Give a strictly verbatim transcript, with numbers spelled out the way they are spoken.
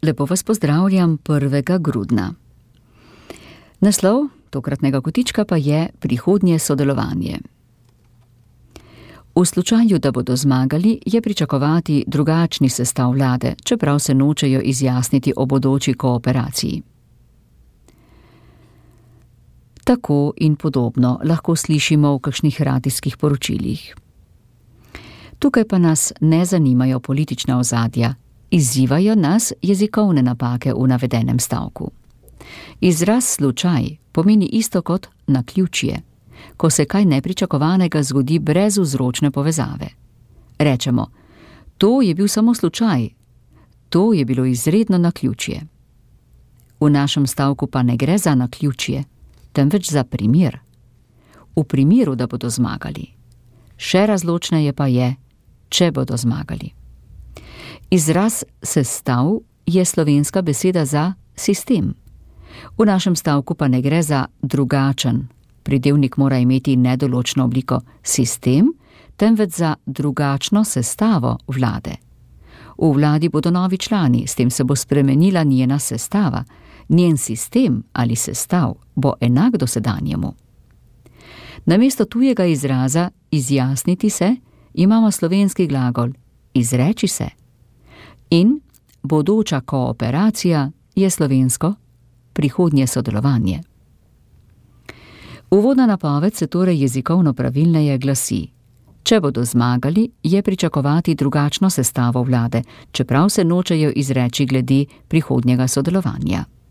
Lepo vas pozdravljam prvega grudna. Naslov tokratnega kotička pa je prihodnje sodelovanje. V slučaju, da bodo zmagali, je pričakovati drugačni sestav vlade, čeprav se nočejo izjasniti o bodoči kooperaciji. Tako in podobno lahko slišimo v kakšnih radijskih poročilih. Tukaj pa nas ne zanimajo politična ozadja, izzivajo nas jezikovne napake v navedenem stavku. Izraz slučaj pomeni isto kot naključje, ko se kaj nepričakovanega zgodi brez vzročne povezave. Rečemo, to je bil samo slučaj, to je bilo izredno naključje. V našem stavku pa ne gre za naključje, temveč za primer. V primeru, da bodo zmagali. Še razločneje pa je, če bodo zmagali. Izraz sestav je slovenska beseda za sistem. V našem stavku pa ne gre za drugačen, pridevnik mora imeti nedoločno obliko sistem, temveč za drugačno sestavo vlade. V vladi bodo novi člani, s tem se bo spremenila njena sestava, njen sistem ali sestav bo enak dosedanjemu. Namesto tujega izraza izjasniti se, imamo slovenski glagol izreči se. In bodoča kooperacija je slovensko prihodnje sodelovanje. Uvodna napoved se torej jezikovno pravilneje glasi: če bodo zmagali, je pričakovati drugačno sestavo vlade, čeprav se nočejo izreči glede prihodnjega sodelovanja.